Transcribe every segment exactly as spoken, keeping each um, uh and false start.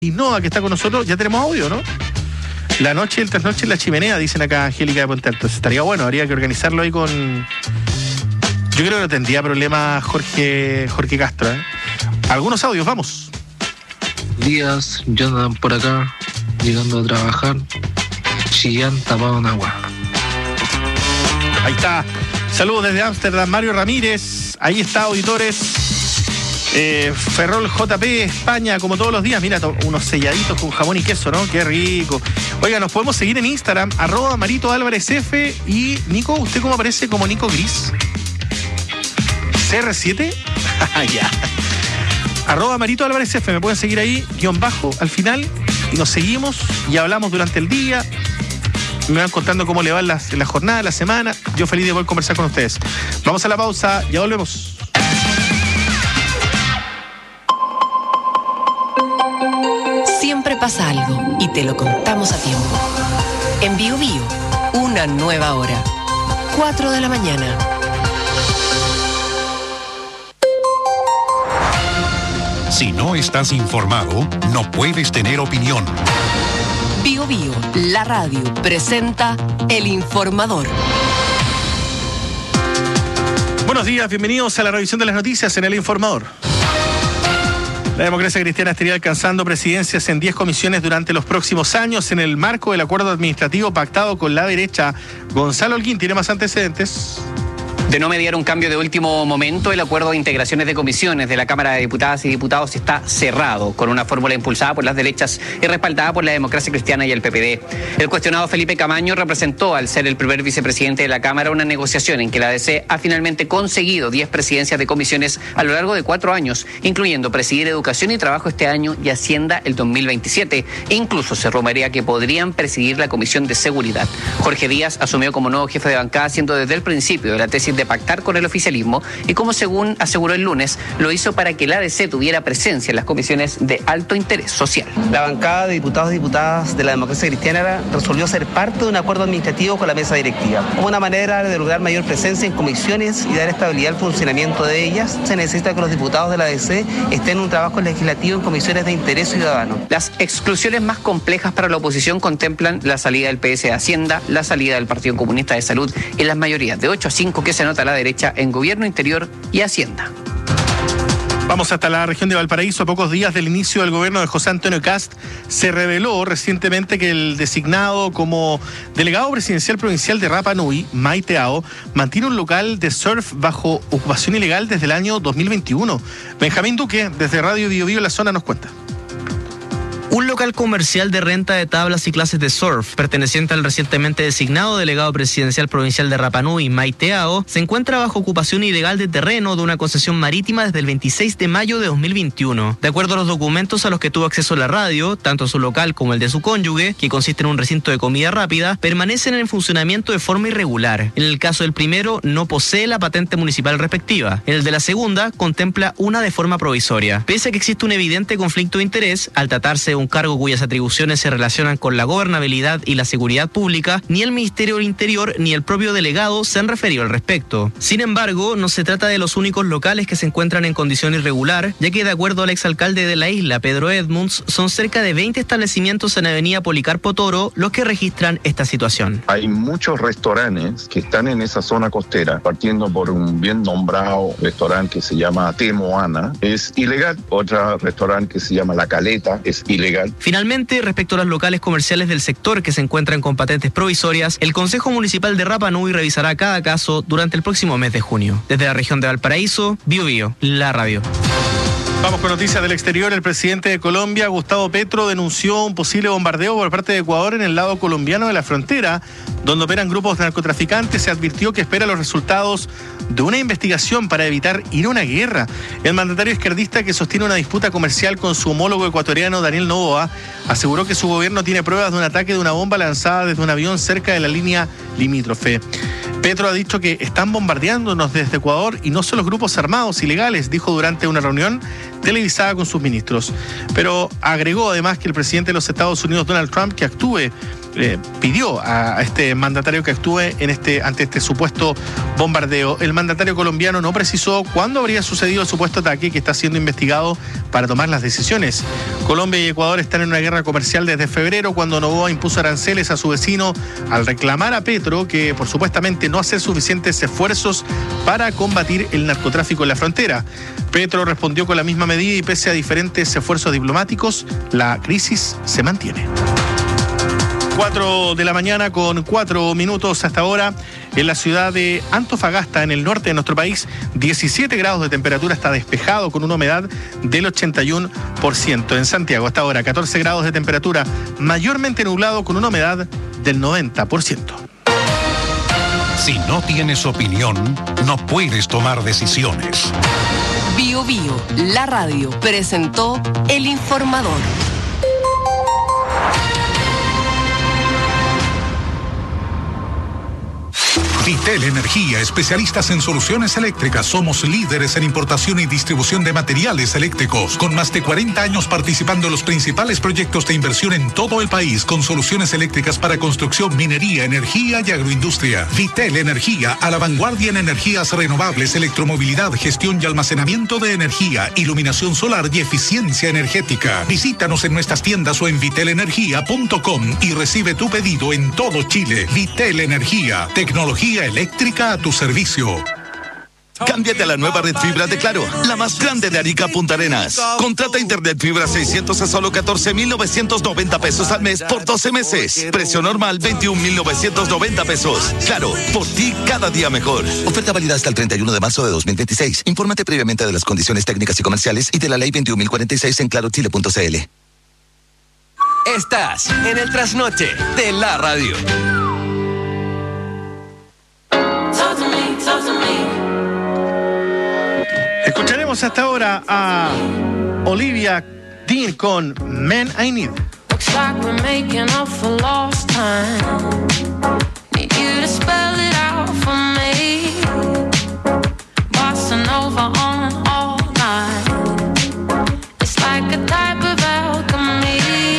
Innova, que está con nosotros, ya tenemos audio, ¿no? La noche y el trasnoche en la chimenea, dicen acá Angélica de Puente Alto. Estaría bueno, habría que organizarlo ahí con... Yo creo que no tendría problema Jorge, Jorge Castro, ¿eh? Algunos audios, vamos. Días, Jonathan por acá, llegando a trabajar, Chillán tapado en agua. Ahí está. Saludos desde Ámsterdam, Mario Ramírez. Ahí está, auditores. Eh, Ferrol J P, España, como todos los días. Mira, unos selladitos con jamón y queso, ¿no? Qué rico. Oiga, nos podemos seguir en Instagram, arroba Marito Álvarez F. Y Nico, ¿usted cómo aparece? Como Nico Gris. C R siete. Ya. Arroba Marito Álvarez F. Me pueden seguir ahí, guión bajo, al final. Y nos seguimos y hablamos durante el día. Me van contando cómo le va en la, en la jornada, la semana. Yo feliz de poder conversar con ustedes. Vamos a la pausa, ya volvemos. Siempre pasa algo y te lo contamos a tiempo. En Bio Bio, una nueva hora. cuatro de la mañana. Si no estás informado, no puedes tener opinión. Bio Bio, la radio, presenta El Informador. Buenos días, bienvenidos a la revisión de las noticias en El Informador. La democracia cristiana estaría alcanzando presidencias en diez comisiones durante los próximos años en el marco del acuerdo administrativo pactado con la derecha. Gonzalo Holguín tiene más antecedentes. De no mediar un cambio de último momento, el acuerdo de integraciones de comisiones de la Cámara de Diputadas y Diputados está cerrado, con una fórmula impulsada por las derechas y respaldada por la democracia cristiana y el P P D. El cuestionado Felipe Camaño representó, al ser el primer vicepresidente de la Cámara, una negociación en que la A D C ha finalmente conseguido diez presidencias de comisiones a lo largo de cuatro años, incluyendo presidir Educación y Trabajo este año y Hacienda el dos mil veintisiete. E incluso se rumorea que podrían presidir la Comisión de Seguridad. Jorge Díaz asumió como nuevo jefe de bancada, siendo desde el principio de la tesis de pactar con el oficialismo, y como según aseguró el lunes, lo hizo para que la A D C tuviera presencia en las comisiones de alto interés social. La bancada de diputados y diputadas de la democracia cristiana resolvió ser parte de un acuerdo administrativo con la mesa directiva. Como una manera de lograr mayor presencia en comisiones y dar estabilidad al funcionamiento de ellas, se necesita que los diputados de la A D C estén en un trabajo legislativo en comisiones de interés ciudadano. Las exclusiones más complejas para la oposición contemplan la salida del P S de Hacienda, la salida del Partido Comunista de Salud y las mayorías de ocho a cinco que se anota a la derecha en Gobierno Interior y Hacienda. Vamos hasta la región de Valparaíso. A pocos días del inicio del gobierno de José Antonio Kast, se reveló recientemente que el designado como delegado presidencial provincial de Rapa Nui, Maite Ao, mantiene un local de surf bajo ocupación ilegal desde el año dos mil veintiuno. Benjamín Duque, desde Radio Bio Bio La Zona, nos cuenta. Un local comercial de renta de tablas y clases de surf, perteneciente al recientemente designado delegado presidencial provincial de Rapa Nui, Maite Ao, se encuentra bajo ocupación ilegal de terreno de una concesión marítima desde el veintiséis de mayo de dos mil veintiuno. De acuerdo a los documentos a los que tuvo acceso la radio, tanto su local como el de su cónyuge, que consiste en un recinto de comida rápida, permanecen en funcionamiento de forma irregular. En el caso del primero, no posee la patente municipal respectiva. En el de la segunda, contempla una de forma provisoria. Pese a que existe un evidente conflicto de interés, al tratarse de un cargo cuyas atribuciones se relacionan con la gobernabilidad y la seguridad pública, ni el Ministerio del Interior ni el propio delegado se han referido al respecto. Sin embargo, no se trata de los únicos locales que se encuentran en condición irregular, ya que de acuerdo al exalcalde de la isla, Pedro Edmunds, son cerca de veinte establecimientos en Avenida Policarpo Toro los que registran esta situación. Hay muchos restaurantes que están en esa zona costera, partiendo por un bien nombrado restaurante que se llama Temoana, es ilegal. Otro restaurante que se llama La Caleta es ilegal. Finalmente, respecto a los locales comerciales del sector que se encuentran con patentes provisorias, el Consejo Municipal de Rapa Nui revisará cada caso durante el próximo mes de junio. Desde la región de Valparaíso, Bio Bio, la radio. Vamos con noticias del exterior. El presidente de Colombia, Gustavo Petro, denunció un posible bombardeo por parte de Ecuador en el lado colombiano de la frontera, donde operan grupos de narcotraficantes. Se advirtió que espera los resultados de una investigación para evitar ir a una guerra. El mandatario izquierdista, que sostiene una disputa comercial con su homólogo ecuatoriano Daniel Noboa, aseguró que su gobierno tiene pruebas de un ataque de una bomba lanzada desde un avión cerca de la línea limítrofe. Petro ha dicho que están bombardeándonos desde Ecuador y no son los grupos armados ilegales, dijo durante una reunión televisada con sus ministros. Pero agregó además que el presidente de los Estados Unidos, Donald Trump, que actúe eh, pidió a este mandatario que actúe en este, ante este supuesto bombardeo. El mandatario colombiano no precisó cuándo habría sucedido el supuesto ataque, que está siendo investigado para tomar las decisiones. Colombia y Ecuador están en una guerra comercial desde febrero, cuando Noboa impuso aranceles a su vecino al reclamar a Petro que por supuestamente no hacer suficientes esfuerzos para combatir el narcotráfico en la frontera. Petro respondió con la misma medida y pese a diferentes esfuerzos diplomáticos, la crisis se mantiene. cuatro de la mañana con cuatro minutos hasta ahora. En la ciudad de Antofagasta, en el norte de nuestro país, diecisiete grados de temperatura, está despejado con una humedad del ochenta y uno por ciento. En Santiago, hasta ahora, catorce grados de temperatura, mayormente nublado con una humedad del noventa por ciento. Si no tienes opinión, no puedes tomar decisiones. Bio Bio, la radio, presentó El Informador. Vitel Energía, especialistas en soluciones eléctricas. Somos líderes en importación y distribución de materiales eléctricos, con más de cuarenta años participando en los principales proyectos de inversión en todo el país, con soluciones eléctricas para construcción, minería, energía y agroindustria. Vitel Energía, a la vanguardia en energías renovables, electromovilidad, gestión y almacenamiento de energía, iluminación solar y eficiencia energética. Visítanos en nuestras tiendas o en vitel energía punto com y recibe tu pedido en todo Chile. Vitel Energía, tecnología eléctrica a tu servicio. Cámbiate a la nueva red fibra de Claro, la más grande de Arica, Punta Arenas. Contrata internet fibra seiscientos a solo catorce mil novecientos noventa pesos al mes por doce meses. Precio normal veintiún mil novecientos noventa pesos. Claro, por ti cada día mejor. Oferta válida hasta el treinta y uno de marzo de dos mil veintiséis. Infórmate previamente de las condiciones técnicas y comerciales y de la ley veintiún mil cuarenta y seis en claro chile punto c l. Estás en el trasnoche de la radio. Escucharemos hasta ahora a Olivia Dean con Man I Need. Looks like we're making up for lost time. Need you to spell it out for me. Bossa Nova on all night. It's like a type of alchemy.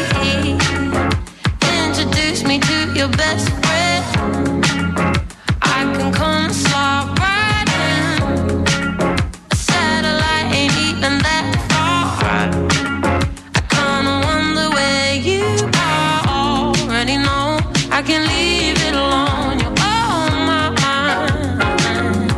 Introduce me to your best friend. I can come slide right in. A satellite ain't even that far. I kinda wonder where you are. Already know I can leave it alone. You're on my mind.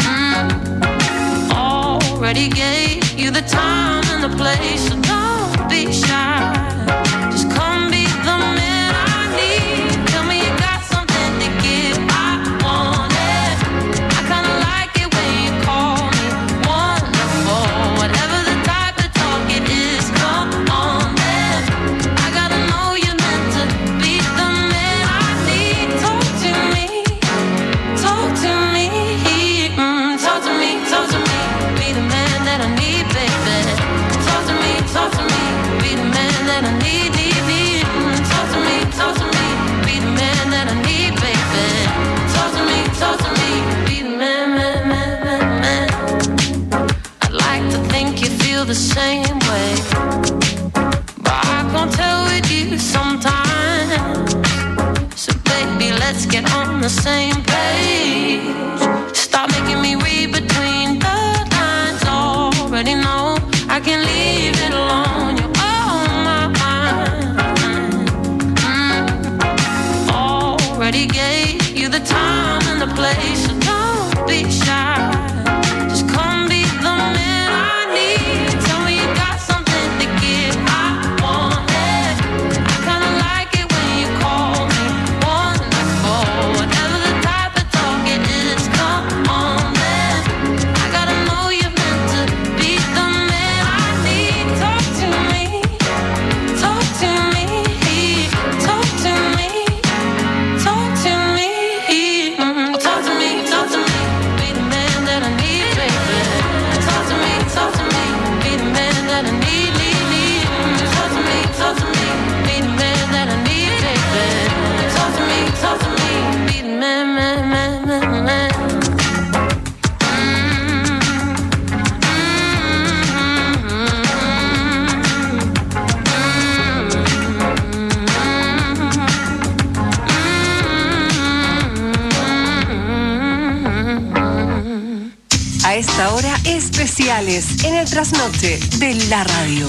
Mm. Already gave you the time and the place, so don't be shy. Just come be the man I need. Tell me you got something to give. I want it. I kinda like it when you call me wonderful. Whatever the type of talk it is, come on then. I gotta know you're meant to be the man I need. Talk to me, talk to me, mm, talk to me, talk to me. Be the man that I need, baby. Talk to me, talk to me. Be the man that I need, need, need. Mm, talk to me, talk to me. Be the man that I need, baby. Talk to me, talk to me. Be the man, man, man, man, man. I'd like to think you feel the same way, but I can't tell with you sometimes. So baby, let's get on the same page. Stop making me read between the lines. Already know I can leave it alone. You're on my mind. Mm. Already gave you the time and the place, so don't be shy. Just come be the man I need. Tell me you got something to give. I want it. I kinda like it when you call me wonderful. Whatever the type of talk it is, come on then. I gotta know you're meant to be the man I need. Talk to me, talk to me, talk to me, talk to me, mm, talk to me, esta hora, especiales en el trasnoche de la radio.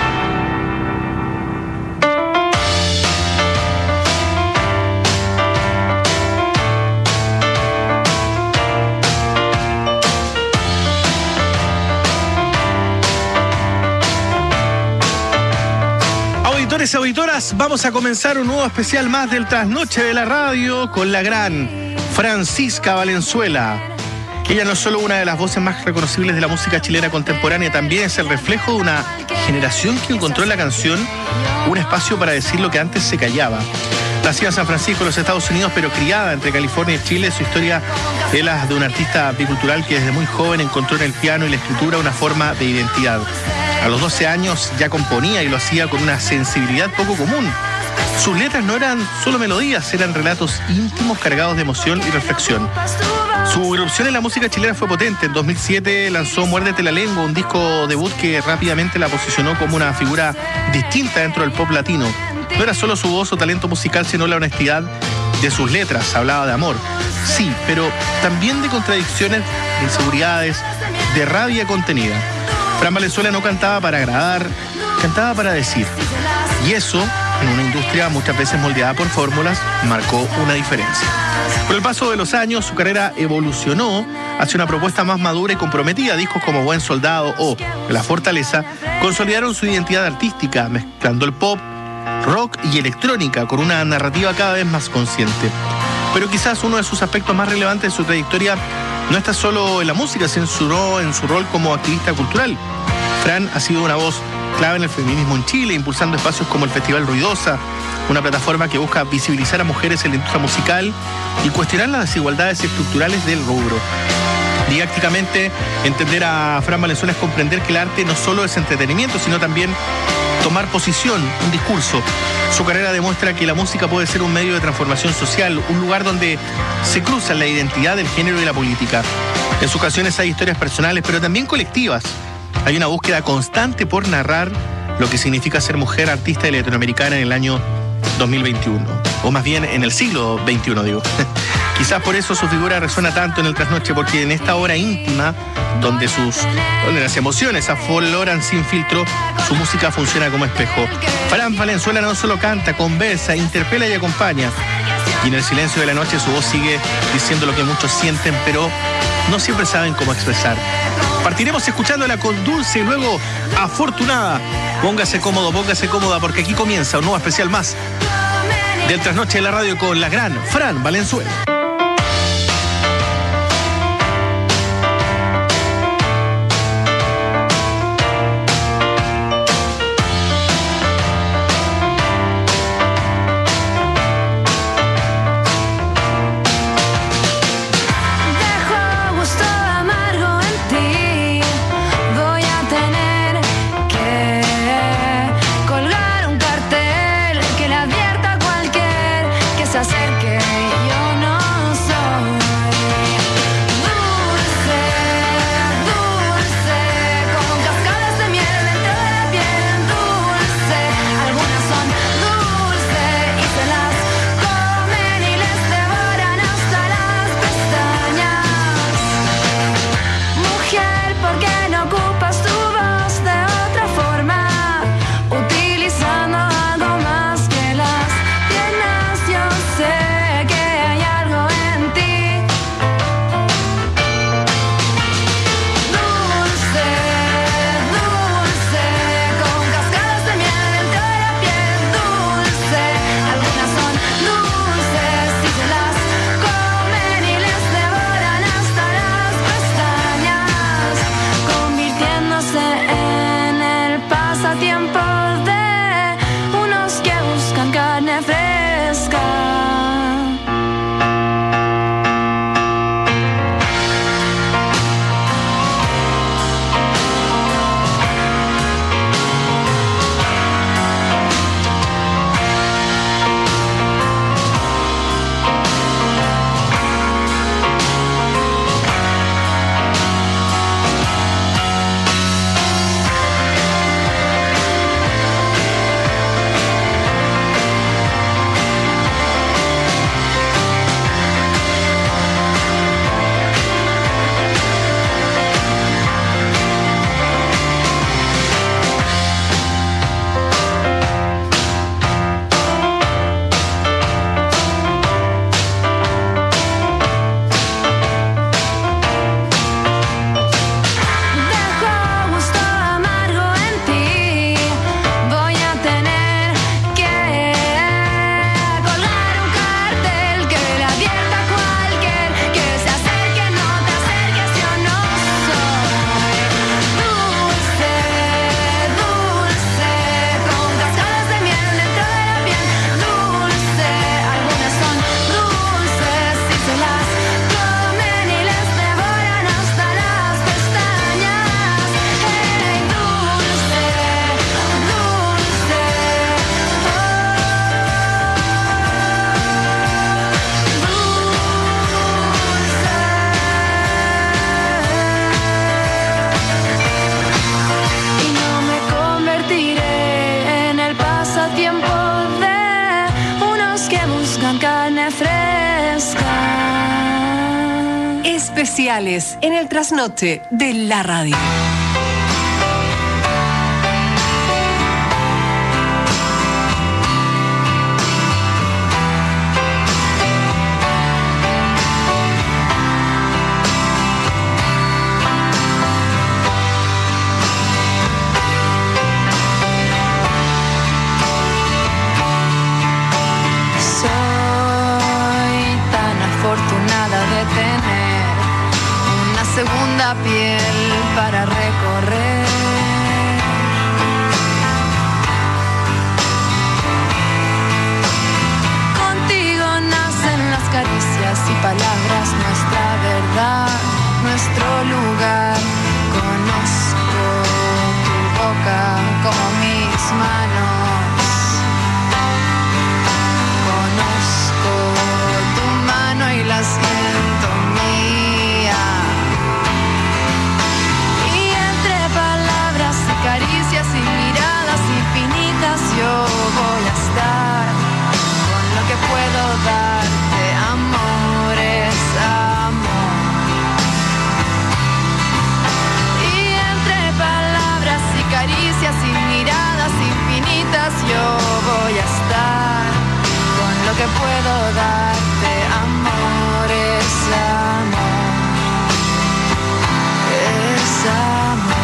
Auditores y auditoras, vamos a comenzar un nuevo especial más del trasnoche de la radio con la gran Francisca Valenzuela. Ella no es solo una de las voces más reconocibles de la música chilena contemporánea, también es el reflejo de una generación que encontró en la canción un espacio para decir lo que antes se callaba. Nacida en San Francisco, en los Estados Unidos, pero criada entre California y Chile, su historia es la de un artista bicultural que desde muy joven encontró en el piano y la escritura una forma de identidad. A los doce años ya componía y lo hacía con una sensibilidad poco común. Sus letras no eran solo melodías, eran relatos íntimos cargados de emoción y reflexión. Su irrupción en la música chilena fue potente. En dos mil siete lanzó Muérdete la Lengua, un disco debut que rápidamente la posicionó como una figura distinta dentro del pop latino. No era solo su voz o talento musical, sino la honestidad de sus letras. Hablaba de amor, sí, pero también de contradicciones, de inseguridades, de rabia contenida. Fran Valenzuela no cantaba para agradar, cantaba para decir. Y eso, en una industria muchas veces moldeada por fórmulas, marcó una diferencia. Con el paso de los años, su carrera evolucionó hacia una propuesta más madura y comprometida. Discos como Buen Soldado o La Fortaleza consolidaron su identidad artística, mezclando el pop, rock y electrónica con una narrativa cada vez más consciente. Pero quizás uno de sus aspectos más relevantes de su trayectoria no está solo en la música, sino en su rol como activista cultural. Fran ha sido una voz clave en el feminismo en Chile, impulsando espacios como el Festival Ruidosa, una plataforma que busca visibilizar a mujeres en la industria musical y cuestionar las desigualdades estructurales del rubro. Didácticamente, entender a Fran Valenzuela es comprender que el arte no solo es entretenimiento, sino también tomar posición, un discurso. Su carrera demuestra que la música puede ser un medio de transformación social, un lugar donde se cruzan la identidad, el género y la política. En sus canciones hay historias personales, pero también colectivas. Hay una búsqueda constante por narrar lo que significa ser mujer artista latinoamericana en el año dos mil veintiuno. O más bien en el siglo veintiuno, digo. Quizás por eso su figura resuena tanto en el trasnoche, porque en esta hora íntima, donde sus donde las emociones afloran sin filtro, su música funciona como espejo. Fran Valenzuela no solo canta, conversa, interpela y acompaña. Y en el silencio de la noche su voz sigue diciendo lo que muchos sienten, pero no siempre saben cómo expresar. Partiremos escuchándola con Dulce y luego Afortunada. Póngase cómodo, póngase cómoda, porque aquí comienza un nuevo especial más del trasnoche de la radio con la gran Fran Valenzuela. Acerque, yo no Especiales en el trasnoche de la radio. Segunda piel para recorrer. Contigo nacen las caricias y palabras, nuestra verdad, nuestro lugar. Conozco tu boca como mis manos. Conozco tu mano y la siento mía. Caricias y miradas infinitas, yo voy a estar con lo que puedo darte. Amor es amor. Y entre palabras y caricias y miradas infinitas, yo voy a estar con lo que puedo darte. Amor es amor. Es amor.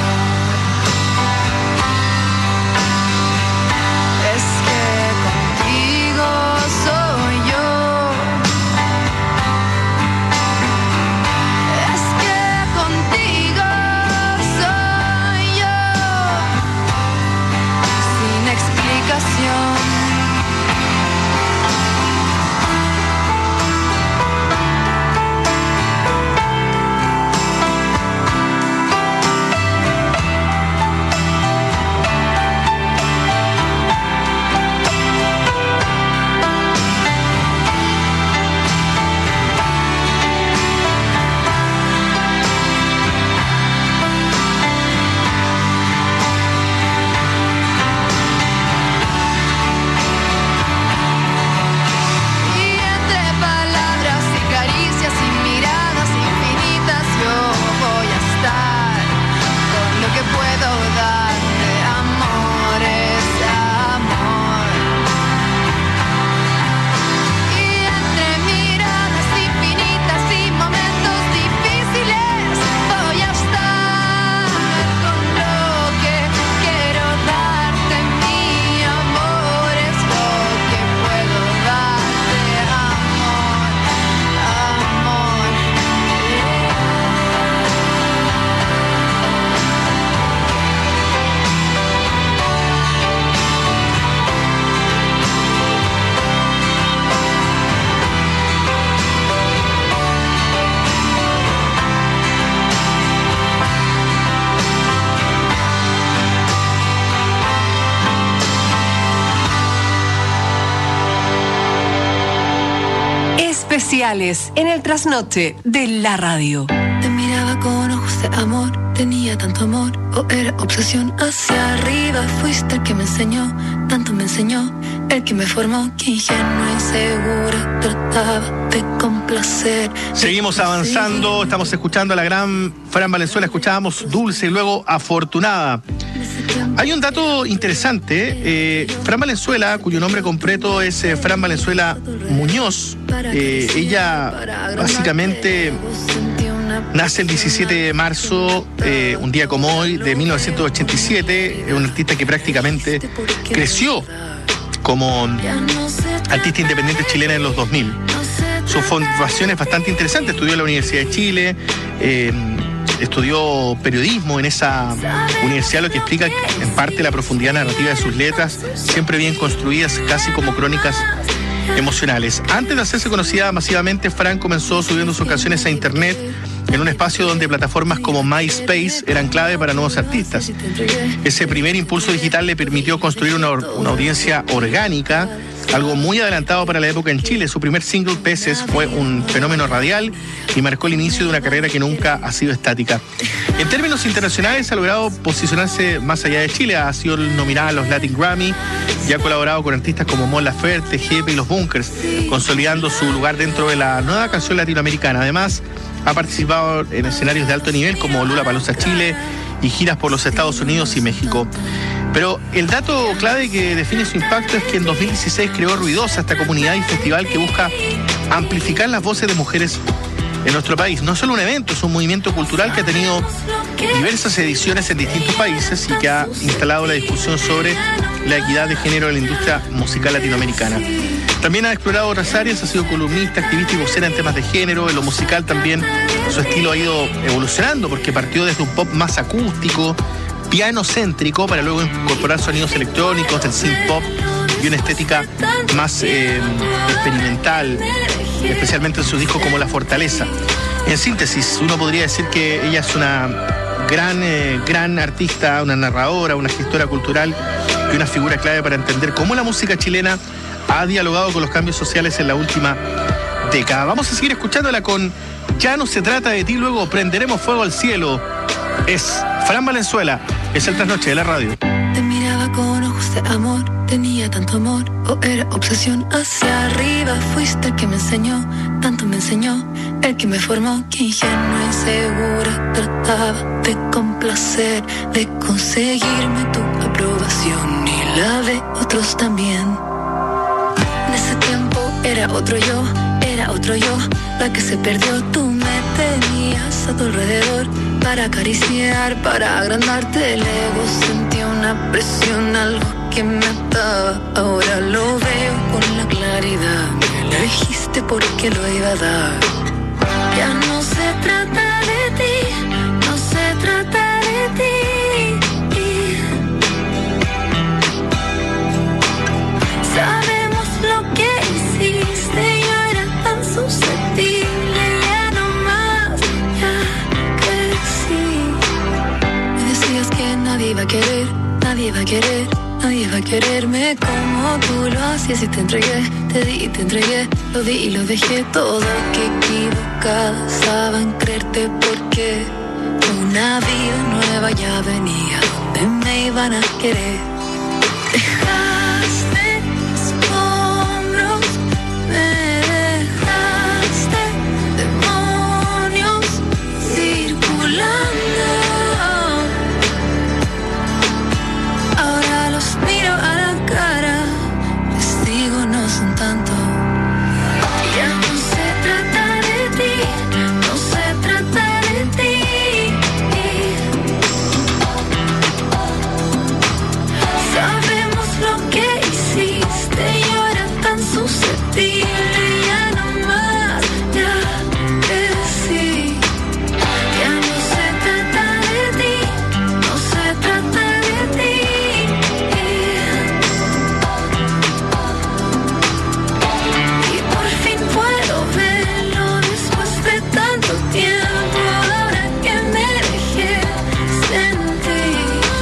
Especiales en el trasnoche de la radio. Te miraba con ojos de amor, tenía tanto amor, o era obsesión. Hacia arriba fuiste el que me enseñó, tanto me enseñó, el que me formó, que ingenua y segura trataba de complacer. Seguimos avanzando, estamos escuchando a la gran Fran Valenzuela, escuchábamos Dulce y luego Afortunada. Hay un dato interesante, eh, Fran Valenzuela, cuyo nombre completo es eh, Fran Valenzuela Muñoz, eh, ella básicamente nace el diecisiete de marzo, eh, un día como hoy, de mil novecientos ochenta y siete, es una artista que prácticamente creció como artista independiente chilena en los dos mil. Su formación es bastante interesante, estudió en la Universidad de Chile, eh, estudió periodismo en esa universidad, lo que explica en parte la profundidad narrativa de sus letras, siempre bien construidas, casi como crónicas emocionales. Antes de hacerse conocida masivamente, Fran comenzó subiendo sus canciones a internet en un espacio donde plataformas como MySpace eran clave para nuevos artistas. Ese primer impulso digital le permitió construir una, una audiencia orgánica, algo muy adelantado para la época en Chile. Su primer single, Peces, fue un fenómeno radial y marcó el inicio de una carrera que nunca ha sido estática. En términos internacionales, ha logrado posicionarse más allá de Chile. Ha sido nominada a los Latin Grammy y ha colaborado con artistas como Mon Laferte, Jepe y Los Bunkers, consolidando su lugar dentro de la nueva canción latinoamericana. Además, Ha participado en escenarios de alto nivel como Lollapalooza Chile y giras por los Estados Unidos y México. Pero el dato clave que define su impacto es que en dos mil dieciséis creó Ruidosa, esta comunidad y festival que busca amplificar las voces de mujeres en nuestro país. No es solo un evento, es un movimiento cultural que ha tenido diversas ediciones en distintos países y que ha instalado la discusión sobre la equidad de género en la industria musical latinoamericana. También ha explorado otras áreas, ha sido columnista, activista y vocera en temas de género. En lo musical también su estilo ha ido evolucionando porque partió desde un pop más acústico, piano céntrico, para luego incorporar sonidos electrónicos, del synth pop y una estética más eh, experimental, especialmente en sus discos como La Fortaleza. En síntesis, uno podría decir que ella es una gran, eh, gran artista, una narradora, una gestora cultural y una figura clave para entender cómo la música chilena ha dialogado con los cambios sociales en la última década. Vamos a seguir escuchándola con Ya no se trata de ti, luego Prenderemos fuego al cielo. Es Fran Valenzuela, es el Trasnoche de la radio. Te miraba con ojos de amor, tenía tanto amor, o era obsesión hacia arriba. Fuiste el que me enseñó, tanto me enseñó, el que me formó, que ingenua y segura trataba de complacer, de conseguirme tu aprobación y la de otros también. En ese tiempo era otro yo, era otro yo, la que se perdió. Tú me tenías a tu alrededor para acariciar, para agrandarte el ego. Sentí una presión, algo que me ataba. Ahora lo veo con la claridad. Me elegiste porque lo iba a dar. Ya no se trata de ti, no se trata de ti. Sabemos lo que hiciste, yo era tan susceptible, ya no más, ya crecí. Me decías que nadie iba a querer, nadie iba a querer, nadie iba a quererme como tú lo hacías y te entregué, te di y te entregué, lo di y lo dejé todo. Que equivocada estaba en creerte porque una vida nueva ya venía donde me iban a querer. Dejaste escombros, me dejaste demonios circulando. Ahora los miro a la cara, les digo no son tanto. Ya no se trata de ti, no se trata de ti. Sabemos lo que hiciste, yo era tan susceptible, ya no más, ya crecí. Ya no se trata de ti, no se trata de ti. Y por fin puedo verlo después de tanto tiempo, ahora que me dejé sentir.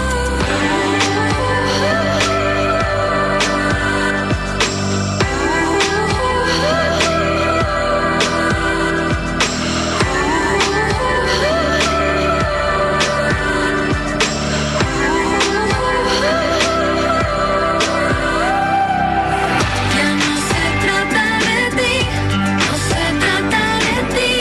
Ya no se trata de ti, no se trata de ti.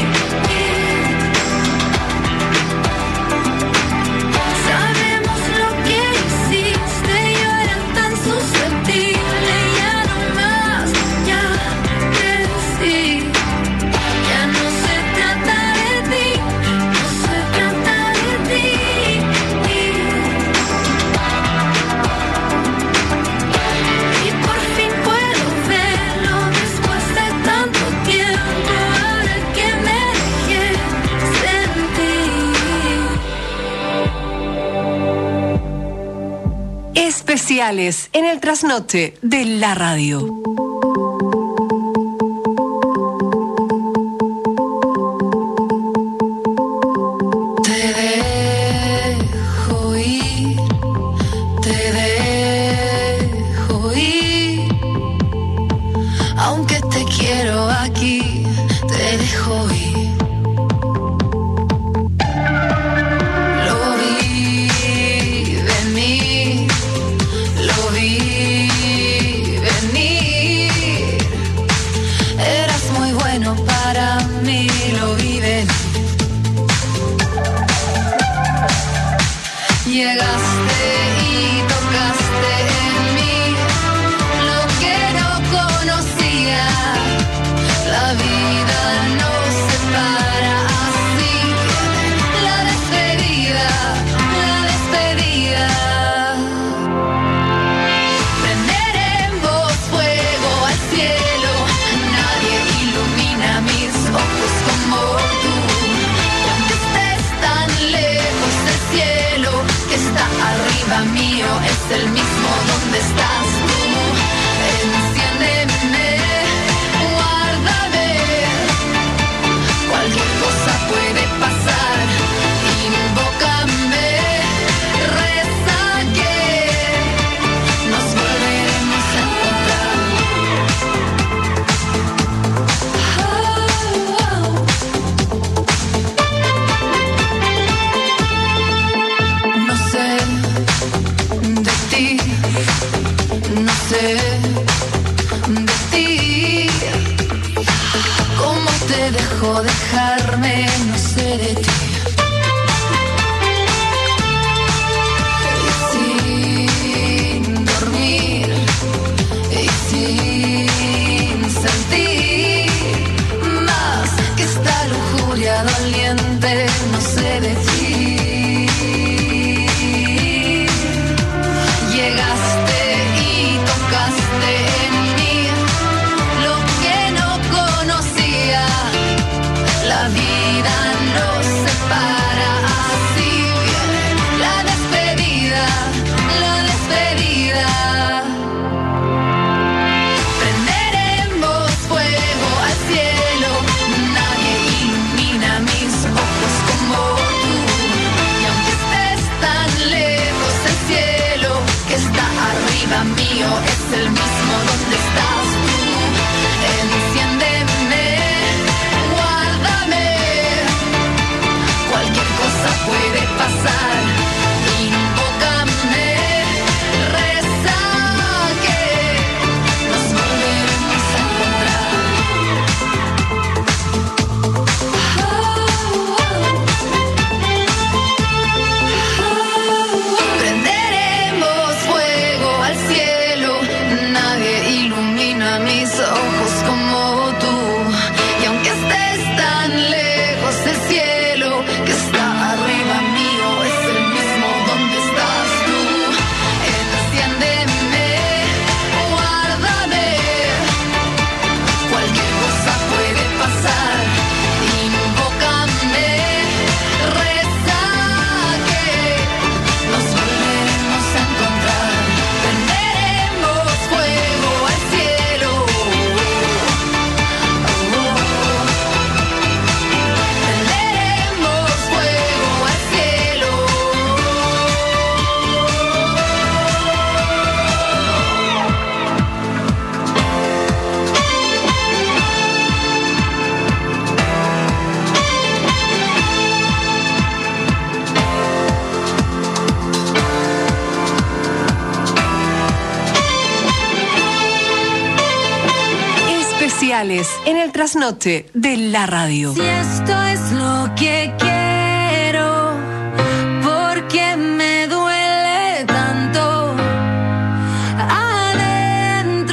Sabemos lo que hiciste, yo era tan susceptible, ya no más, ya crecí. Ya no se trata de ti, no se trata de ti. Y por fin puedo verlo después de tanto tiempo, ahora que me dejé sentir. Especiales en el Trasnoche de la radio. Te dejo ir, te dejo ir. Aunque te quiero aquí, te dejo ir. Lo vi venir, lo vi venir. sé de ti. ¿Cómo te dejo dejarme? No sé de ti. Y sin dormir y sin sentir más que esta lujuria doliente, no sé de ti. Llegaste y tocaste en mí lo que no conocía. La vida nos separa, así viene la despedida, la despedida. Prenderemos fuego al cielo, nadie ilumina mis ojos como tú. Y aunque estés tan lejos, el cielo que está arriba mío es el mismo donde estás tú. Enciéndeme, guárdame, cualquier cosa puede pasar. Invócame, reza que nos volveremos a encontrar. Prenderemos fuego al cielo, nadie ilumina mis ojos como tú. Y aunque estés tan lejos, el cielo que está arriba mío es el mismo donde estás tú. Enciéndeme, guárdame, cualquier cosa puede pasar. Invócame, reza que nos volveremos a encontrar. Prenderemos fuego al cielo. Prenderemos fuego al cielo. Especiales en el trasnoche de la radio. Si esto es lo que quiero, ¿por qué me duele tanto adentro?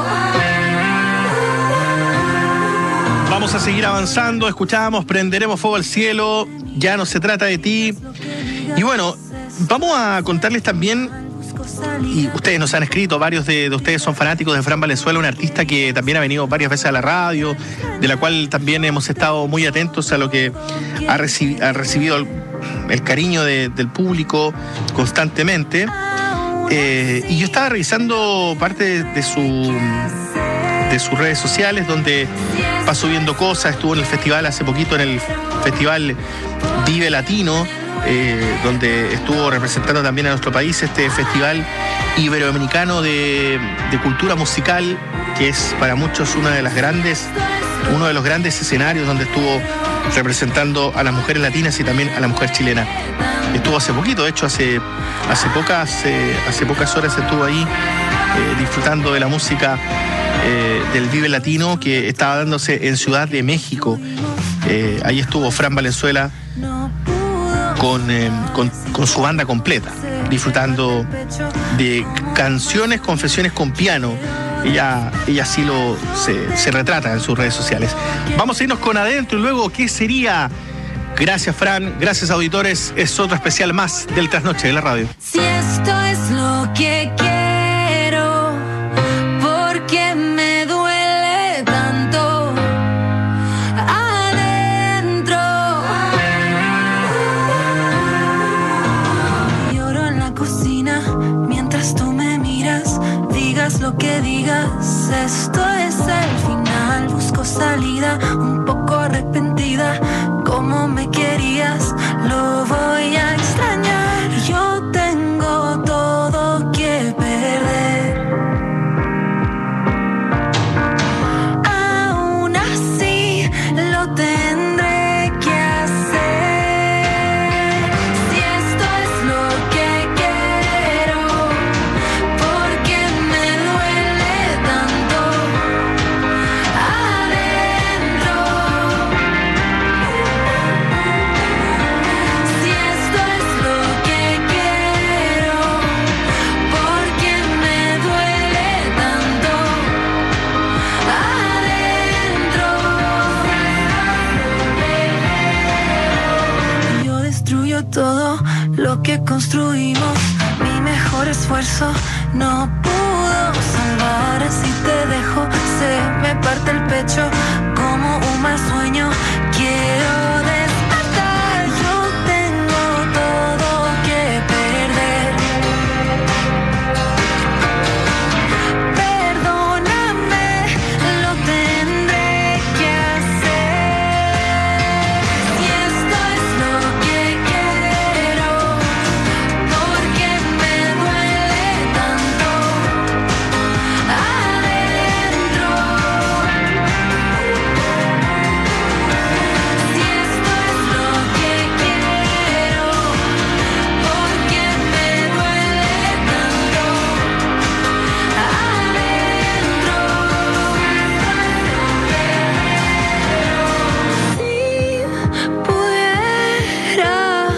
Vamos a seguir avanzando, escuchábamos Prenderemos Fuego al Cielo, Ya no se trata de ti. Y bueno, vamos a contarles también, y ustedes nos han escrito, varios de, de ustedes son fanáticos de Fran Valenzuela, un artista que también ha venido varias veces a la radio, de la cual también hemos estado muy atentos a lo que ha, recibi- ha recibido el, el cariño de- del público constantemente. Eh, y yo estaba revisando parte de, de su... de sus redes sociales, donde va subiendo cosas. Estuvo en el festival hace poquito, en el festival Vive Latino, eh, donde estuvo representando también a nuestro país, este festival iberoamericano de, de cultura musical, que es para muchos una de las grandes, uno de los grandes escenarios donde estuvo representando a las mujeres latinas y también a la mujer chilena. Estuvo hace poquito, de hecho hace, hace, pocas, eh, hace pocas horas estuvo ahí eh, disfrutando de la música Eh, del Vive Latino que estaba dándose en Ciudad de México. Eh, ahí estuvo Fran Valenzuela con, eh, con, con su banda completa, disfrutando de canciones, confesiones con piano. Ella, ella sí lo se, se retrata en sus redes sociales. Vamos a irnos con Adentro y luego ¿qué sería? Gracias, Fran, gracias, auditores. Es otro especial más del Trasnoche de la Radio. Si esto es lo que quiero, ¿por qué me duele tanto adentro? Lloro en la cocina mientras tú me miras. Digas lo que digas, esto es el final. Busco salida, un poco arrepentida. Como me querías, lo voy a extrañar. Yo tengo todo que perder. Aún así lo tendré que hacer. Si esto es lo que quiero, ¿por qué me duele que construimos, mi mejor esfuerzo no pudo salvar. Si te dejo, se me parte el pecho como un mal sueño. Quiero despertar, yo tengo todo que perder. Perdóname, lo tendré que hacer. Si esto es lo que quiero, porque me duele tanto adentro. Si esto es lo que quiero, porque me duele tanto adentro. Si pudiera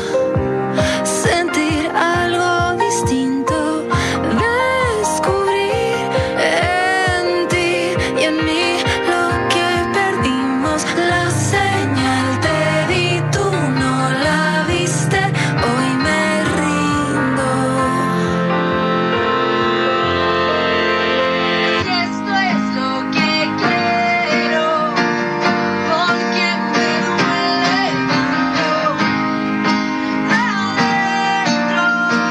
sentir algo distinto, descubrir en ti y en mí lo que perdimos. La señal te di, tú no la viste, hoy me rindo. Si esto es lo que quiero, porque me duele tanto adentro.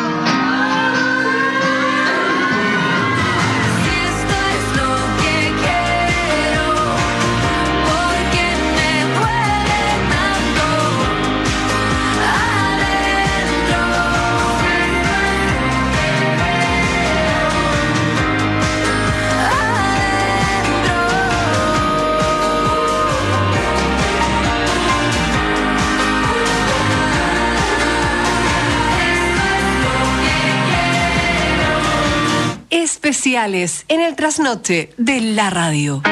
Si esto es lo que quiero, porque me duele tanto Especiales en el trasnoche de la radio.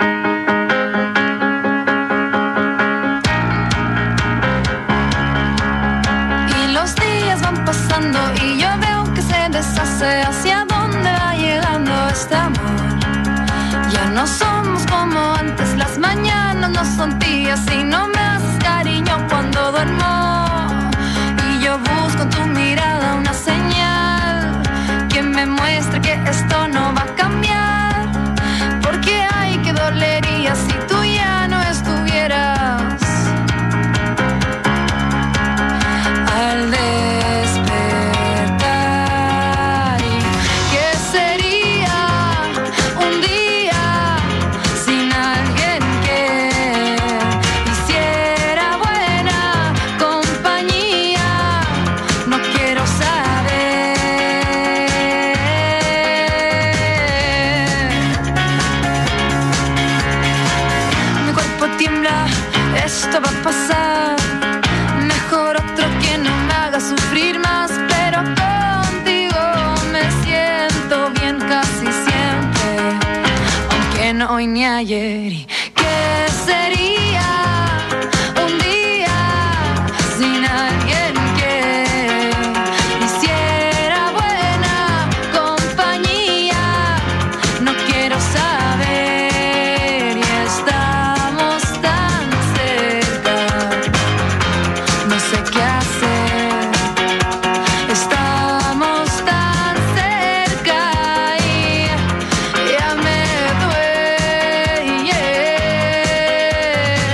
Y los días van pasando y yo veo que se deshace. ¿Hacia dónde va llegando este amor? Ya no somos como antes, las mañanas no son tías y no me haces cariño cuando duermo. Y yo busco en tu mirada una señal que me muestre que esto no va a cambiar. Porque ay, que dolería si tú ya no estuvieras. Al despertar, ¿y qué sería un día sin alguien que hiciera buena compañía? No quiero saber. Mi cuerpo tiembla, esto va a pasar. Mejor otro que no me haga sufrir más, pero contigo me siento bien casi siempre, aunque no hoy ni ayer. ¿Y qué sería un día sin alguien que hiciera buena compañía? No quiero saber y estamos tan cerca. No sé qué hacer, estamos tan cerca y ya me duele.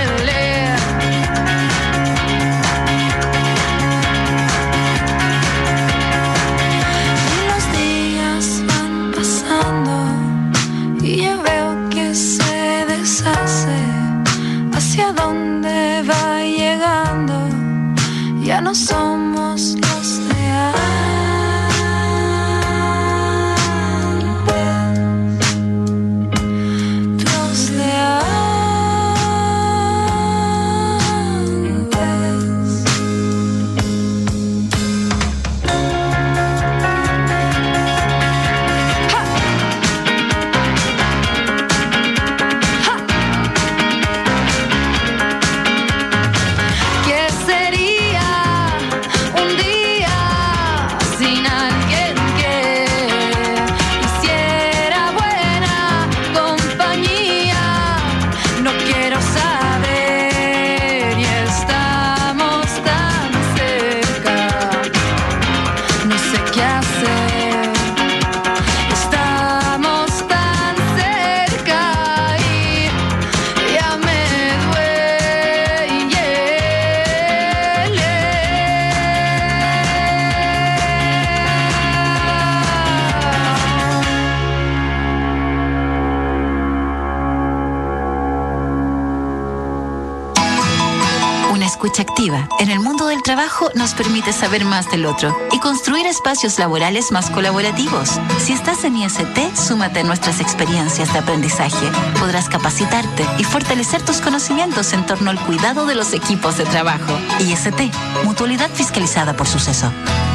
escucha activa en el mundo del trabajo nos permite saber más del otro y construir espacios laborales más colaborativos. Si estás en I S T, súmate a nuestras experiencias de aprendizaje. Podrás capacitarte y fortalecer tus conocimientos en torno al cuidado de los equipos de trabajo. I S T, mutualidad fiscalizada por Suceso.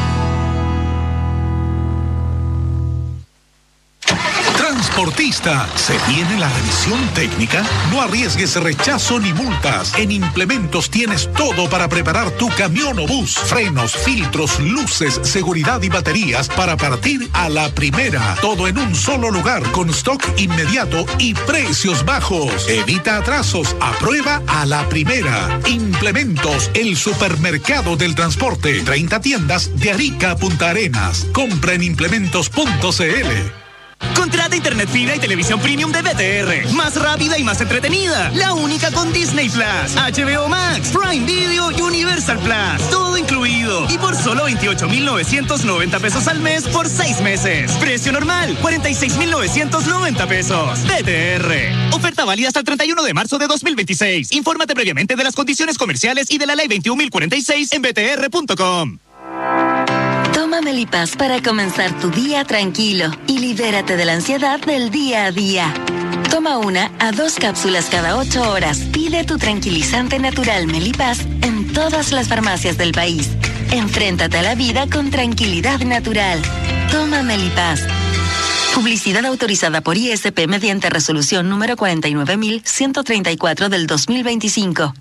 Transportista, ¿se viene la revisión técnica? No arriesgues rechazo ni multas. En Implementos tienes todo para preparar tu camión o bus. Frenos, filtros, luces, seguridad y baterías para partir a la primera. Todo en un solo lugar con stock inmediato y precios bajos. Evita atrasos, aprueba a la primera. Implementos, el supermercado del transporte. treinta tiendas de Arica a Punta Arenas. Compra en implementos punto c l. Contrata internet fibra y televisión premium de B T R. Más rápida y más entretenida. La única con Disney Plus, H B O Max, Prime Video y Universal Plus. Todo incluido. Y por solo veintiocho mil novecientos noventa pesos al mes por seis meses. Precio normal, cuarenta y seis mil novecientos noventa pesos. B T R. Oferta válida hasta el treinta y uno de marzo de dos mil veintiséis. Infórmate previamente de las condiciones comerciales y de la ley veintiún mil cuarenta y seis en b t r punto com. Toma Melipaz para comenzar tu día tranquilo y libérate de la ansiedad del día a día. Toma una a dos cápsulas cada ocho horas. Pide tu tranquilizante natural Melipaz en todas las farmacias del país. Enfréntate a la vida con tranquilidad natural. Toma Melipaz. Publicidad autorizada por I S P mediante resolución número cuarenta y nueve mil ciento treinta y cuatro del dos mil veinticinco.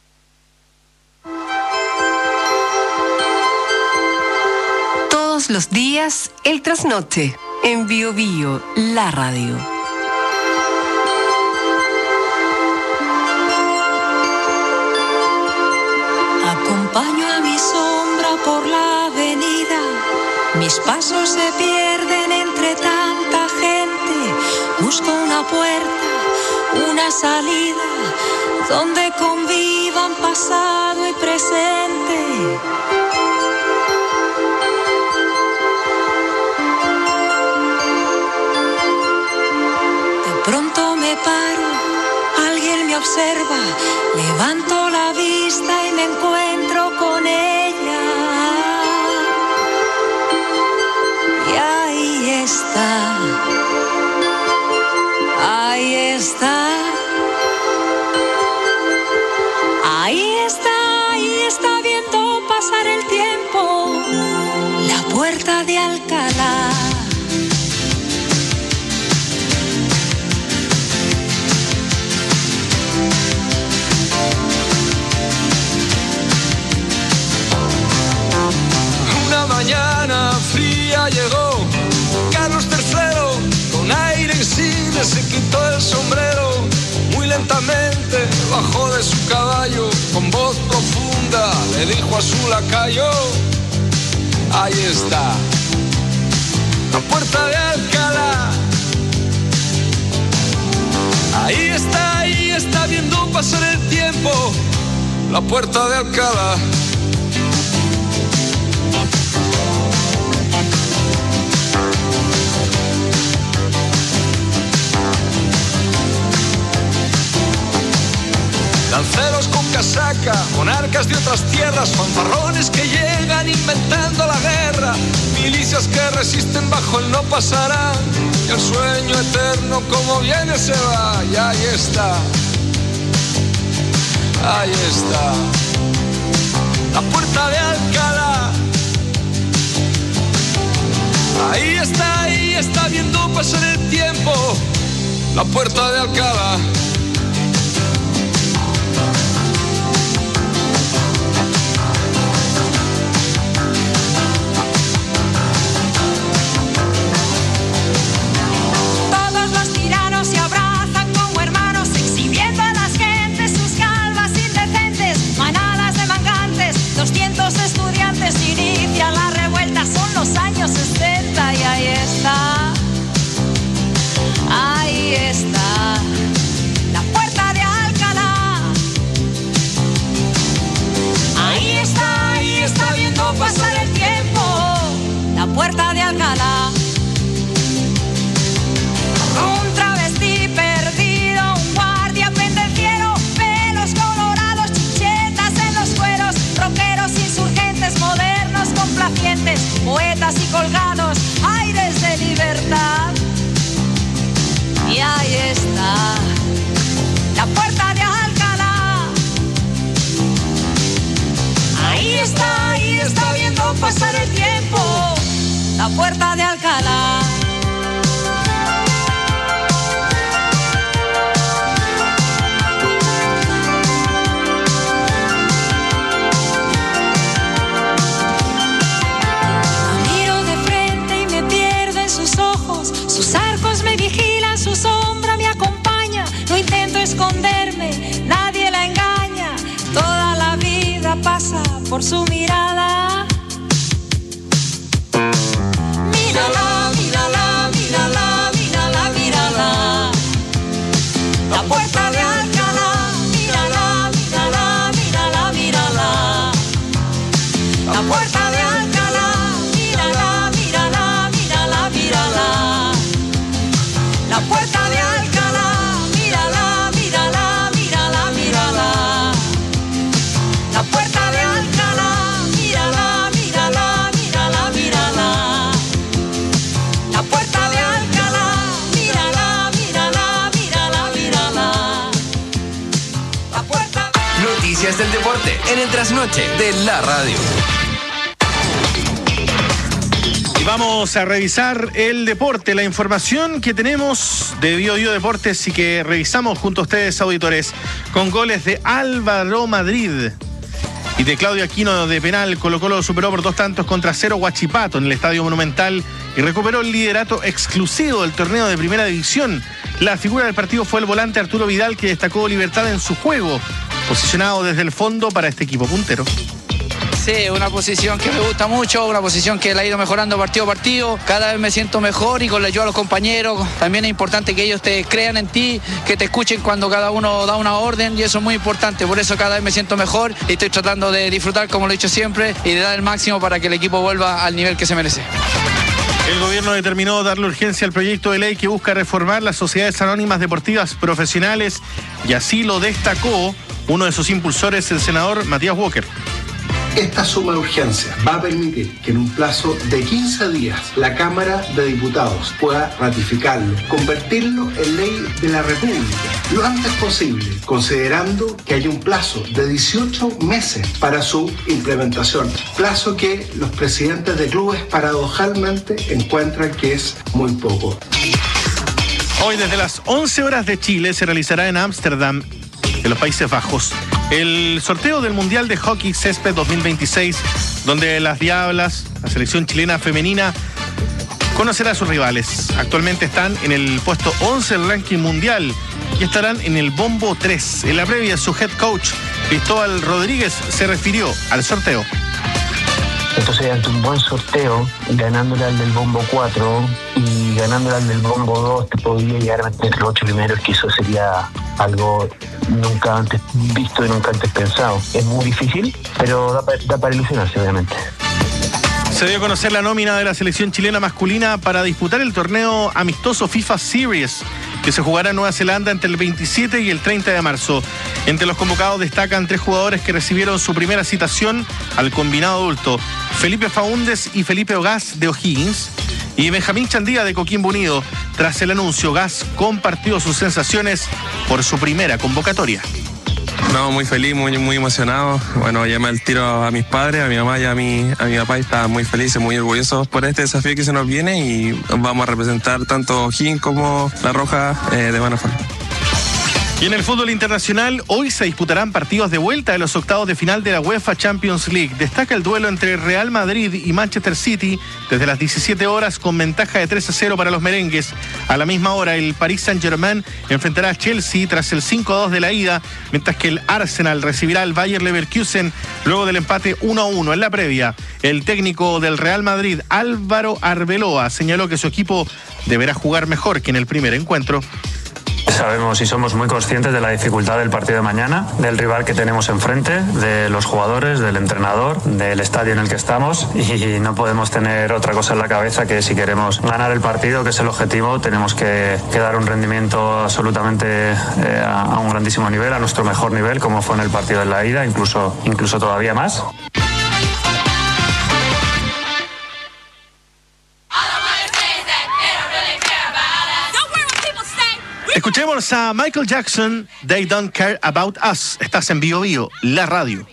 Los días, el trasnoche, en Bio Bio, la radio. Acompaño a mi sombra por la avenida, mis pasos se pierden entre tanta gente. Busco una puerta, una salida, donde convivan pasado y presente. Pronto me paro, alguien me observa, levanto la vista y me encuentro con ella. Y ahí está, ahí está, ahí está, ahí está viendo pasar el tiempo, la puerta de Alcalá. Mañana fría llegó Carlos tercero, con aire insigne se quitó el sombrero, muy lentamente bajó de su caballo, con voz profunda le dijo a su lacayo: ahí está, la puerta de Alcalá. Ahí está, ahí está viendo pasar el tiempo, la puerta de Alcalá. Lanceros con casaca, monarcas de otras tierras, fanfarrones que llegan inventando la guerra, milicias que resisten bajo el no pasarán, y el sueño eterno como viene se va. Y ahí está, ahí está, la puerta de Alcalá. Ahí está, ahí está viendo pasar el tiempo, la puerta de Alcalá. Se abrazan como hermanos, exhibiendo a las gentes sus calvas indecentes, manadas de mangantes, doscientos estudiantes inician la revuelta, son los años sesenta y ahí está, ahí está, por su mirada. Mírala, mírala, mírala, mírala, mírala. La puerta de Alcalá, mírala, mírala, mírala, mírala. La puerta de Alcalá, mírala, mírala, mírala, mírala. La puerta de Alcalá, mírala, mírala, mírala, mírala. La puerta de Alcalá, mírala, mírala, mírala, mírala. La puerta de Alcalá, mírala, mírala, mírala, mírala. La puerta de... Noticias del deporte en el trasnoche de la radio. Y vamos a revisar el deporte, la información que tenemos de Bio Bio Deportes y que revisamos junto a ustedes, auditores, con goles de Álvaro Madrid y de Claudio Aquino de penal. Colo-Colo superó por dos tantos contra cero Huachipato en el Estadio Monumental y recuperó el liderato exclusivo del torneo de Primera División. La figura del partido fue el volante Arturo Vidal, que destacó libertad en su juego, posicionado desde el fondo para este equipo puntero. Sí, una posición que me gusta mucho, una posición que la he ido mejorando partido a partido. Cada vez me siento mejor y con la ayuda a los compañeros. También es importante que ellos te crean en ti, que te escuchen cuando cada uno da una orden, y eso es muy importante. Por eso cada vez me siento mejor y estoy tratando de disfrutar, como lo he dicho siempre, y de dar el máximo para que el equipo vuelva al nivel que se merece. El gobierno determinó darle urgencia al proyecto de ley que busca reformar las sociedades anónimas deportivas profesionales, y así lo destacó uno de sus impulsores, el senador Matías Walker. Esta suma de urgencia va a permitir que en un plazo de quince días la Cámara de Diputados pueda ratificarlo, convertirlo en ley de la República lo antes posible, considerando que hay un plazo de dieciocho meses para su implementación, plazo que los presidentes de clubes paradojalmente encuentran que es muy poco. Hoy desde las once horas de Chile se realizará en Ámsterdam, de los Países Bajos, el sorteo del Mundial de Hockey Césped dos mil veintiséis, donde las Diablas, la selección chilena femenina, conocerá a sus rivales. Actualmente están en el puesto once del ranking mundial y estarán en el bombo tres. En la previa, su head coach, Cristóbal Rodríguez, se refirió al sorteo. Entonces, ante un buen sorteo, ganándole al del bombo cuatro y ganándole al del bombo dos, te podría llegar a meter entre los ocho primeros, que eso sería algo nunca antes visto y nunca antes pensado. Es muy difícil, pero da, da para ilusionarse, obviamente. Se dio a conocer la nómina de la selección chilena masculina para disputar el torneo amistoso FIFA Series, que se jugará en Nueva Zelanda entre el veintisiete y el treinta de marzo. Entre los convocados destacan tres jugadores que recibieron su primera citación al combinado adulto: Felipe Faúndez y Felipe Ogás de O'Higgins, y Benjamín Chandía de Coquimbo Unido. Tras el anuncio, Ogás compartió sus sensaciones por su primera convocatoria. No, muy feliz, muy, muy emocionado. Bueno, llamé al tiro a mis padres, a mi mamá y a mi, a mi papá, y estaban muy felices, muy orgullosos por este desafío que se nos viene, y vamos a representar tanto O'Higgins como La Roja eh, de buena forma. Y en el fútbol internacional, hoy se disputarán partidos de vuelta de los octavos de final de la UEFA Champions League. Destaca el duelo entre Real Madrid y Manchester City desde las diecisiete horas, con ventaja de tres a cero para los merengues. A la misma hora, el Paris Saint-Germain enfrentará a Chelsea tras el cinco a dos de la ida, mientras que el Arsenal recibirá al Bayer Leverkusen luego del empate uno a uno. En la previa, el técnico del Real Madrid, Álvaro Arbeloa, señaló que su equipo deberá jugar mejor que en el primer encuentro. Sabemos y somos muy conscientes de la dificultad del partido de mañana, del rival que tenemos enfrente, de los jugadores, del entrenador, del estadio en el que estamos, y no podemos tener otra cosa en la cabeza que si queremos ganar el partido, que es el objetivo, tenemos que, que dar un rendimiento absolutamente eh, a, a un grandísimo nivel, a nuestro mejor nivel, como fue en el partido de la ida, incluso, incluso todavía más. Escuchemos a Michael Jackson, They Don't Care About Us. Estás en Bio Bio, la radio.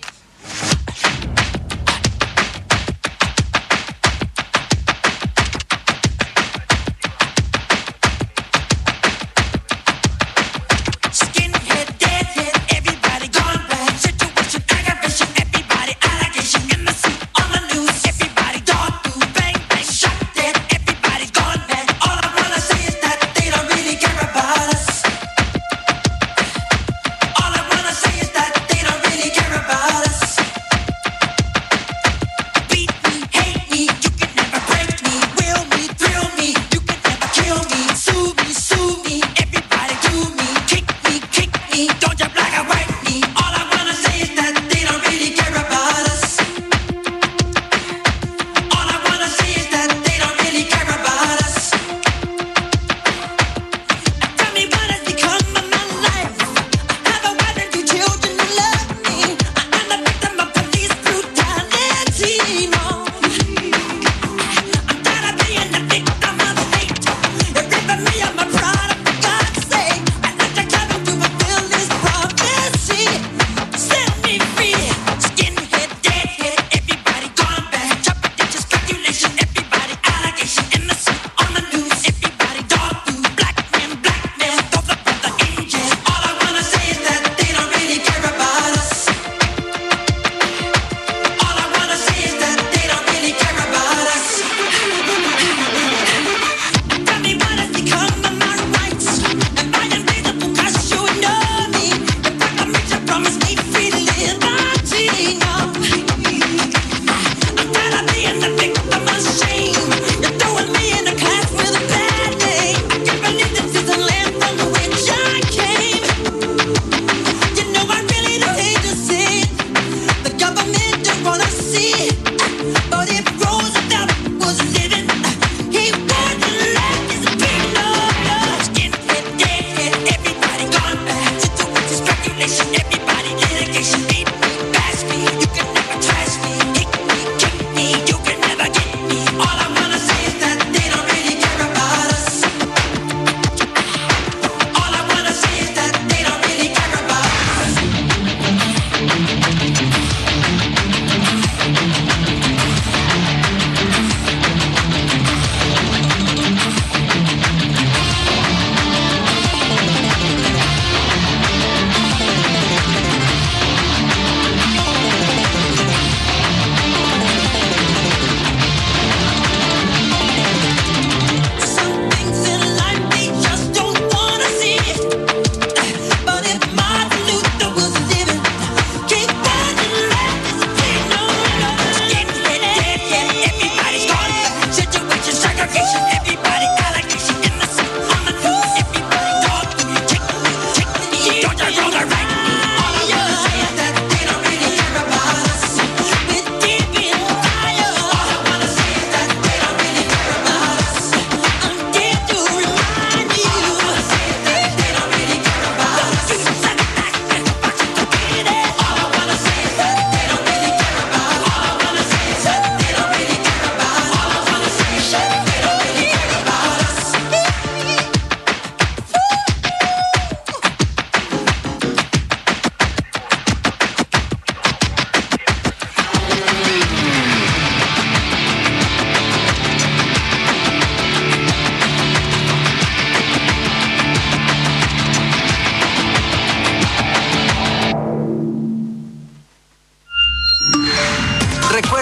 About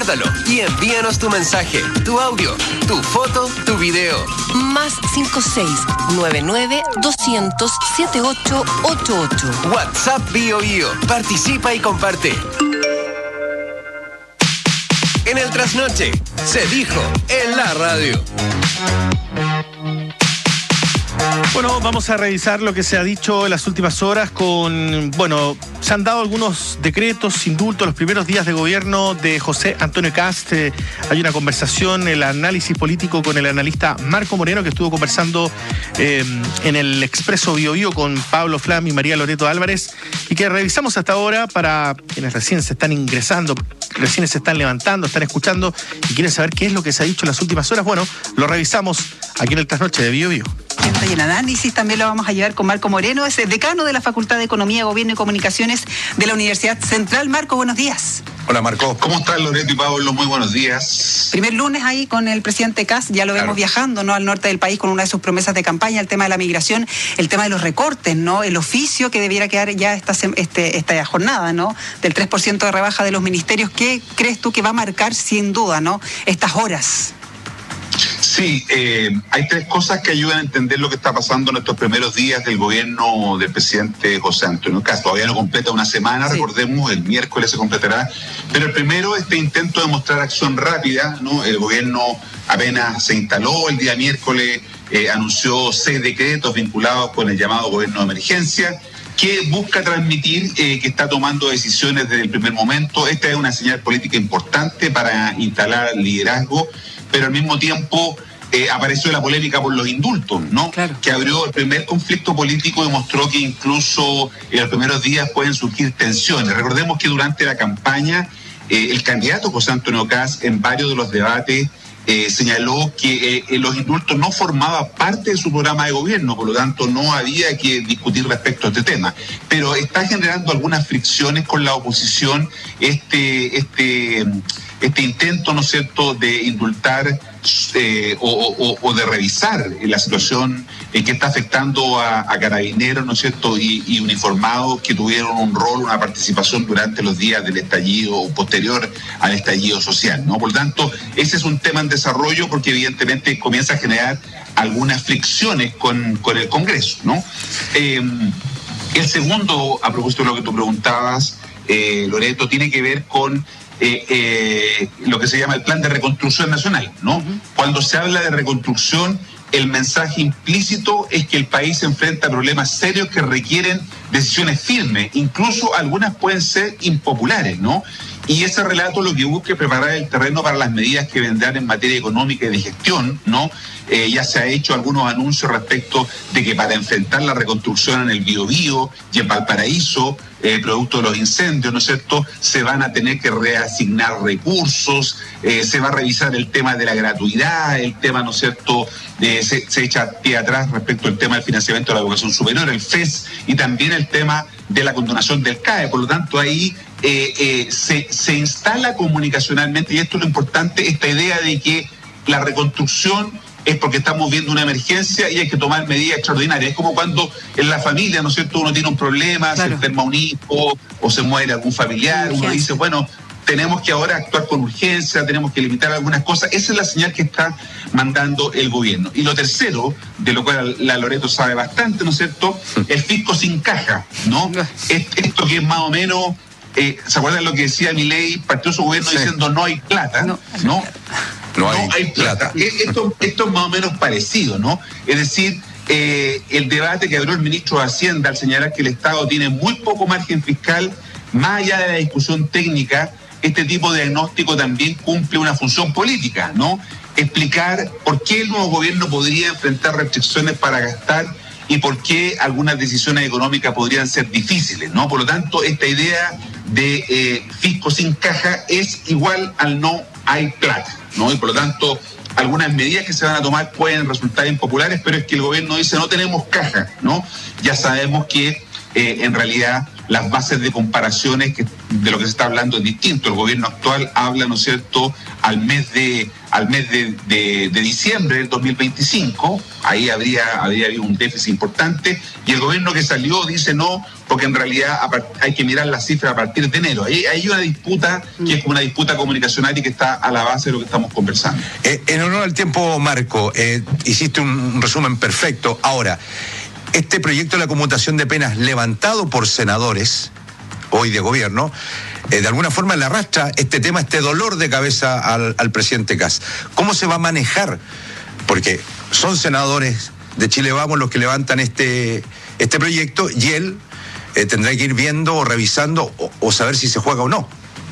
Guárdalo y envíanos tu mensaje, tu audio, tu foto, tu video. Más cinco seis nueve nueve doscientos setenta y ocho ochenta y ocho. WhatsApp Bio Bio. Participa y comparte. En el trasnoche, se dijo en la radio. Bueno, vamos a revisar lo que se ha dicho en las últimas horas con, bueno, se han dado algunos decretos, indultos, los primeros días de gobierno de José Antonio Kast. Eh, hay una conversación, el análisis político con el analista Marco Moreno, que estuvo conversando eh, en el Expreso Bio Bio con Pablo Flam y María Loreto Álvarez, y que revisamos hasta ahora para quienes recién se están ingresando, recién se están levantando, están escuchando y quieren saber qué es lo que se ha dicho en las últimas horas. Bueno, lo revisamos aquí en el Trasnoche de Bio Bio. Y el análisis también lo vamos a llevar con Marco Moreno, es el decano de la Facultad de Economía, Gobierno y Comunicaciones de la Universidad Central. Marco, buenos días. Hola Marco, ¿cómo están Loreto y Pablo? Muy buenos días. Primer lunes ahí con el presidente Kast, ya lo claro. vemos viajando, ¿no?, al norte del país con una de sus promesas de campaña, el tema de la migración, el tema de los recortes, ¿no?, el oficio que debiera quedar ya esta, este, esta jornada, ¿no?, del tres por ciento de rebaja de los ministerios. ¿Qué crees tú que va a marcar sin duda, ¿no?, estas horas? Sí, eh, hay tres cosas que ayudan a entender lo que está pasando en estos primeros días del gobierno del presidente José Antonio Kast. Todavía no completa una semana, sí. Recordemos, el miércoles se completará. Pero el primero, este intento de mostrar acción rápida, ¿no? El gobierno apenas se instaló el día miércoles, eh, anunció seis decretos vinculados con el llamado gobierno de emergencia, que busca transmitir eh, que está tomando decisiones desde el primer momento. Esta es una señal política importante para instalar liderazgo, pero al mismo tiempo eh, apareció la polémica por los indultos, ¿no? Claro. Que abrió el primer conflicto político y mostró que incluso en los primeros días pueden surgir tensiones. Recordemos que durante la campaña eh, el candidato José Antonio Kast en varios de los debates eh, señaló que eh, los indultos no formaban parte de su programa de gobierno, por lo tanto no había que discutir respecto a este tema. Pero está generando algunas fricciones con la oposición este este este intento, ¿no es cierto?, de indultar eh, o, o, o de revisar la situación eh, que está afectando a, a carabineros, ¿no es cierto?, y, y uniformados que tuvieron un rol, una participación durante los días del estallido o posterior al estallido social, ¿no? Por lo tanto, ese es un tema en desarrollo porque evidentemente comienza a generar algunas fricciones con, con el Congreso, ¿no? Eh, el segundo, a propósito de lo que tú preguntabas, eh, Loreto, tiene que ver con Eh, eh, lo que se llama el plan de reconstrucción nacional, ¿no? Uh-huh. Cuando se habla de reconstrucción, el mensaje implícito es que el país se enfrenta a problemas serios que requieren decisiones firmes, incluso algunas pueden ser impopulares, ¿no? Y ese relato lo que busca es preparar el terreno para las medidas que vendrán en materia económica y de gestión, ¿no? Eh, ya se ha hecho algunos anuncios respecto de que para enfrentar la reconstrucción en el Biobío y en Valparaíso, eh, producto de los incendios, ¿no es cierto?, se van a tener que reasignar recursos, eh, se va a revisar el tema de la gratuidad, el tema, ¿no es cierto?, de, se, se echa pie atrás respecto al tema del financiamiento de la educación superior, el F E S, y también el tema de la condonación del C A E. Por lo tanto, ahí eh, eh, se, se instala comunicacionalmente, y esto es lo importante, esta idea de que la reconstrucción es porque estamos viendo una emergencia y hay que tomar medidas extraordinarias. Es como cuando en la familia, ¿no es cierto?, uno tiene un problema, claro. Se enferma un hijo o se muere algún familiar, uno dice, bueno, tenemos que ahora actuar con urgencia, tenemos que limitar algunas cosas. Esa es la señal que está mandando el gobierno. Y lo tercero, de lo cual la Loreto sabe bastante, ¿no es cierto?, el fisco sin caja, ¿no? Esto que es más o menos, eh, ¿se acuerdan lo que decía Milei? Partió su gobierno sí. diciendo no hay plata, ¿no? ¿no? No hay, no hay plata. plata. Esto, esto es más o menos parecido, ¿no? Es decir, eh, el debate que abrió el ministro de Hacienda al señalar que el Estado tiene muy poco margen fiscal, más allá de la discusión técnica, este tipo de diagnóstico también cumple una función política, ¿no? Explicar por qué el nuevo gobierno podría enfrentar restricciones para gastar y por qué algunas decisiones económicas podrían ser difíciles, ¿no? Por lo tanto, esta idea de eh, fisco sin caja es igual al no hay plata, ¿no? Y por lo tanto, algunas medidas que se van a tomar pueden resultar impopulares, pero es que el gobierno dice no tenemos caja, ¿no? Ya sabemos que eh, en realidad las bases de comparaciones que, de lo que se está hablando es distinto. El gobierno actual habla, ¿no es cierto?, al mes de al mes de, de, de diciembre del dos mil veinticinco, ahí habría, habría habido un déficit importante, y el gobierno que salió dice no, porque en realidad hay que mirar las cifras a partir de enero. Ahí hay una disputa que es una disputa comunicacional y que está a la base de lo que estamos conversando. Eh, en honor al tiempo, Marco, eh, hiciste un resumen perfecto. Ahora, este proyecto de la conmutación de penas levantado por senadores, hoy de gobierno, eh, de alguna forma le arrastra este tema, este dolor de cabeza al, al presidente Kast. ¿Cómo se va a manejar? Porque son senadores de Chile Vamos los que levantan este, este proyecto y él eh, tendrá que ir viendo o revisando o, o saber si se juega o no.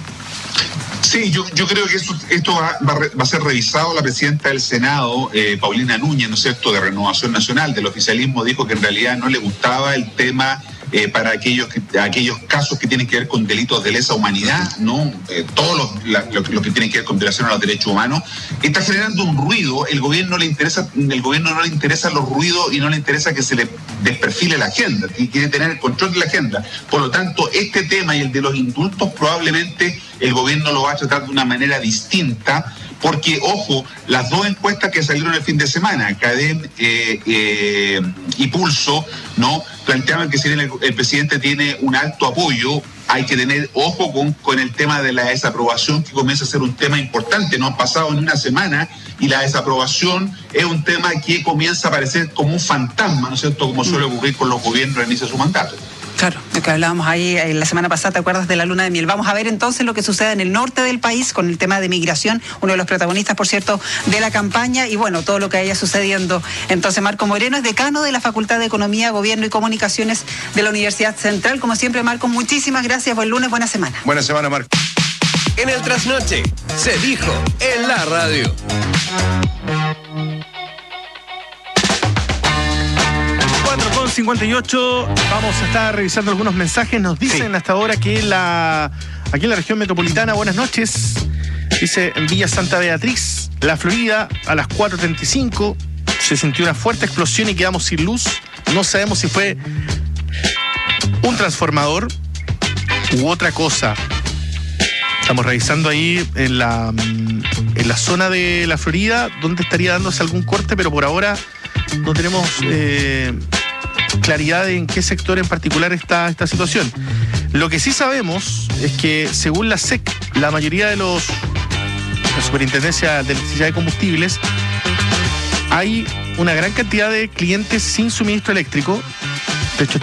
Sí, yo, yo creo que eso, esto va, va, va a ser revisado. La presidenta del Senado, eh, Paulina Núñez, ¿no es cierto?, de Renovación Nacional, del oficialismo, dijo que en realidad no le gustaba el tema eh, para aquellos que, aquellos casos que tienen que ver con delitos de lesa humanidad, ¿no? Eh, todos los, la, lo, lo que tienen que ver con violación a los derechos humanos. Está generando un ruido. El gobierno le interesa, el gobierno no le interesan los ruidos y no le interesa que se le desperfile la agenda. Y quiere tener el control de la agenda. Por lo tanto, este tema y el de los indultos probablemente el gobierno lo va a tratar de una manera distinta, porque, ojo, las dos encuestas que salieron el fin de semana, Cadem eh, eh, y Pulso, ¿no?, planteaban que si bien el, el presidente tiene un alto apoyo, hay que tener ojo con, con el tema de la desaprobación, que comienza a ser un tema importante. No ha pasado ni una semana y la desaprobación es un tema que comienza a aparecer como un fantasma, ¿no es cierto?, como suele ocurrir con los gobiernos al inicio de su mandato. Claro, lo que hablábamos ahí eh, la semana pasada, ¿te acuerdas de la luna de miel? Vamos a ver entonces lo que sucede en el norte del país con el tema de migración, uno de los protagonistas, por cierto, de la campaña, y bueno, todo lo que haya sucediendo. Entonces, Marco Moreno es decano de la Facultad de Economía, Gobierno y Comunicaciones de la Universidad Central. Como siempre, Marco, muchísimas gracias. Buen lunes, buena semana. Buena semana, Marco. En el Trasnoche, se dijo en la radio. Con cincuenta y ocho, vamos a estar revisando algunos mensajes. Nos dicen sí. hasta ahora que la aquí en la región metropolitana, buenas noches, dice en Villa Santa Beatriz, La Florida, a las cuatro treinta y cinco se sintió una fuerte explosión y quedamos sin luz. No sabemos si fue un transformador u otra cosa. Estamos revisando ahí en la, en la zona de La Florida donde estaría dándose algún corte, pero por ahora no tenemos eh, claridad de en qué sector en particular está esta situación. Lo que sí sabemos es que, según la S E C, la mayoría de los la Superintendencia de Electricidad y Combustibles, hay una gran cantidad de clientes sin suministro eléctrico. De hecho,